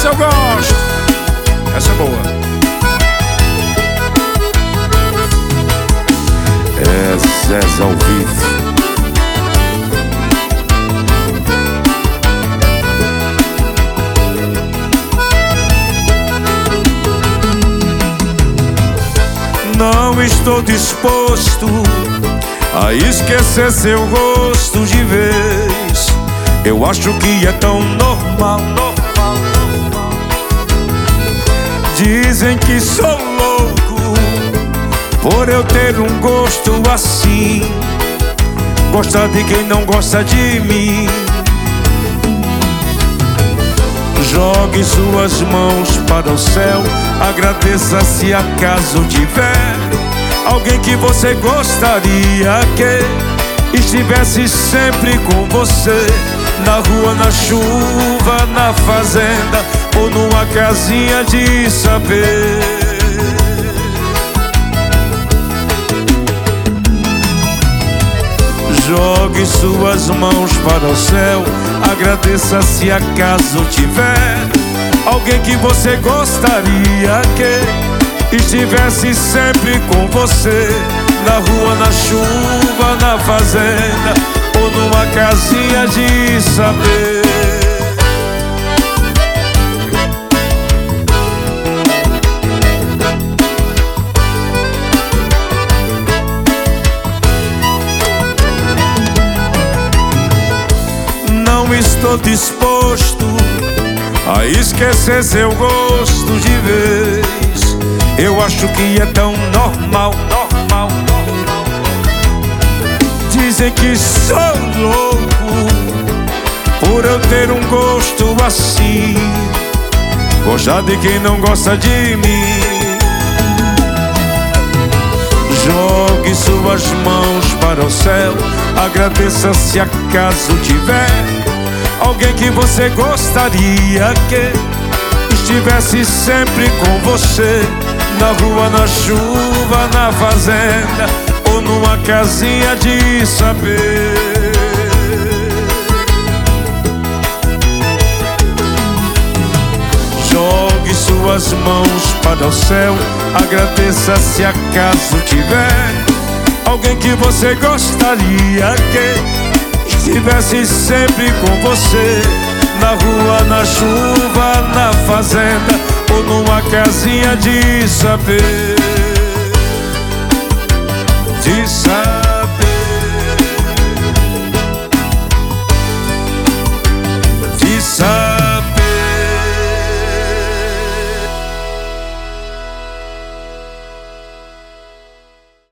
Essa eu gosto. Essa é boa. É Zé ao vivo. Não estou disposto a esquecer seu rosto de vez. Eu acho que é tão normal. Dizem que sou louco por eu ter um gosto assim. Gostar de quem não gosta de mim. Jogue suas mãos para o céu, agradeça se acaso tiver alguém que você gostaria que estivesse sempre com você. Na rua, na chuva, na fazenda ou numa casinha de saber. Jogue suas mãos para o céu, agradeça se acaso tiver alguém que você gostaria que estivesse sempre com você. Na rua, na chuva, na fazenda ou numa casinha de saber. Não estou disposto a esquecer seu gosto de vez. Eu acho que é tão normal. Dizem que sou louco por eu ter um gosto assim. Gostar de quem não gosta de mim. Jogue suas mãos para o céu, agradeça se acaso tiver alguém que você gostaria que estivesse sempre com você. Na rua, na chuva, na fazenda ou numa casinha de saber. Jogue suas mãos para o céu, agradeça se acaso tiver alguém que você gostaria que estivesse sempre com você. Na rua, na chuva, na fazenda ou numa casinha de saber. De saber.